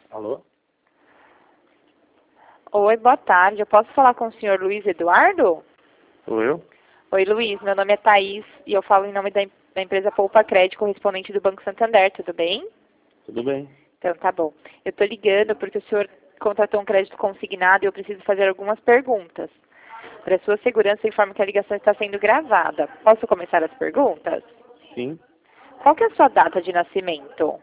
Alô? Oi, boa tarde. Eu posso falar com o senhor Luiz Eduardo? Sou eu? Oi, Luiz. Meu nome é Thaís e eu falo em nome da empresa Poupa Crédito, correspondente do Banco Santander. Tudo bem? Tudo bem? Então, tá bom. Eu estou ligando porque o senhor contratou um crédito consignado e eu preciso fazer algumas perguntas. Para sua segurança, eu informo que a ligação está sendo gravada. Posso começar as perguntas? Sim. Qual que é a sua data de nascimento?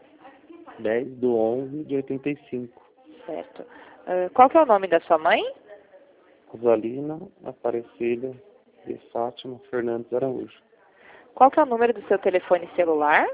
10/11/85. Certo. Qual que é o nome da sua mãe? Rosalina Aparecida de Fátima Fernandes Araújo. Qual que é o número do seu telefone celular?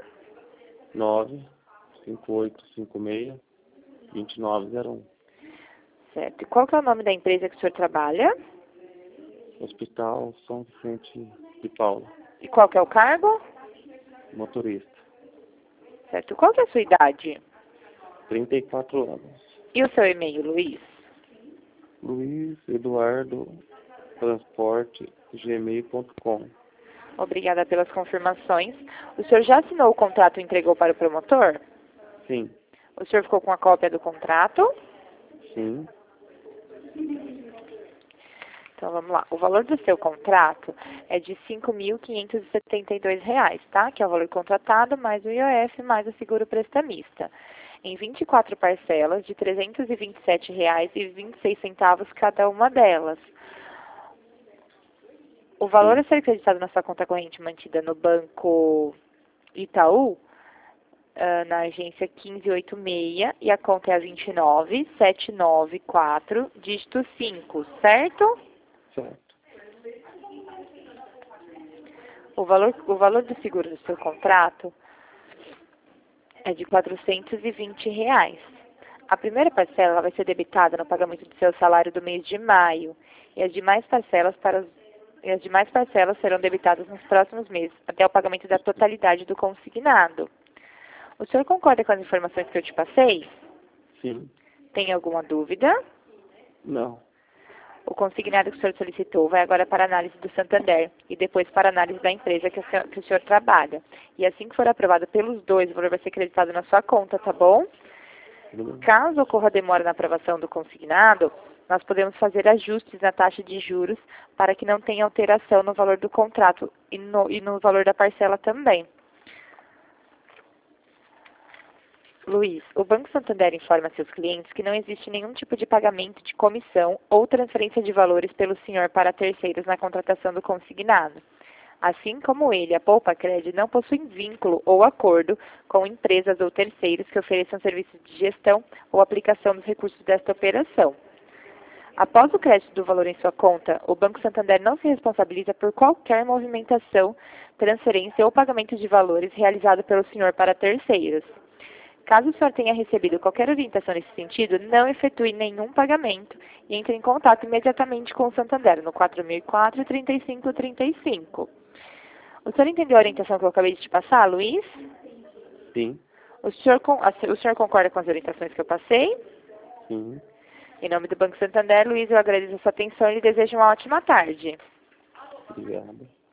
95856-2901. Certo. E qual que é o nome da empresa que o senhor trabalha? Hospital São Vicente de Paula. E qual que é o cargo? Motorista. Certo. Qual que é a sua idade? 34 anos. E o seu e-mail, Luiz? Luiz Eduardo Transporte gmail.com. Obrigada pelas confirmações. O senhor já assinou o contrato e entregou para o promotor? Sim. O senhor ficou com a cópia do contrato? Sim. Então, vamos lá. O valor do seu contrato é de R$ 5.572, tá? Que é o valor contratado, mais o IOF, mais o seguro prestamista. Em 24 parcelas de R$ 327,26 cada uma delas. O valor Sim. a ser acreditado na sua conta corrente mantida no Banco Itaú, na agência 1586, e a conta é a 29794, dígito 5, certo? Certo. O valor do seguro do seu contrato é de R$ 420. A primeira parcela vai ser debitada no pagamento do seu salário do mês de maio, e as demais parcelas serão debitadas nos próximos meses, até o pagamento da totalidade do consignado. O senhor concorda com as informações que eu te passei? Sim. Tem alguma dúvida? Não. O consignado que o senhor solicitou vai agora para análise do Santander e depois para análise da empresa que o senhor trabalha. E assim que for aprovado pelos dois, o valor vai ser creditado na sua conta, tá bom? Tudo bem. Caso ocorra demora na aprovação do consignado, nós podemos fazer ajustes na taxa de juros para que não tenha alteração no valor do contrato e no valor da parcela também. Luiz, o Banco Santander informa a seus clientes que não existe nenhum tipo de pagamento de comissão ou transferência de valores pelo senhor para terceiros na contratação do consignado. Assim como ele, a Poupa Crédito não possui vínculo ou acordo com empresas ou terceiros que ofereçam serviços de gestão ou aplicação dos recursos desta operação. Após o crédito do valor em sua conta, o Banco Santander não se responsabiliza por qualquer movimentação, transferência ou pagamento de valores realizado pelo senhor para terceiros. Caso o senhor tenha recebido qualquer orientação nesse sentido, não efetue nenhum pagamento e entre em contato imediatamente com o Santander no 4004-3535. O senhor entendeu a orientação que eu acabei de te passar, Luiz? Sim. O senhor concorda com as orientações que eu passei? Sim. Em nome do Banco Santander, Luiz, eu agradeço a sua atenção e lhe desejo uma ótima tarde. Obrigado.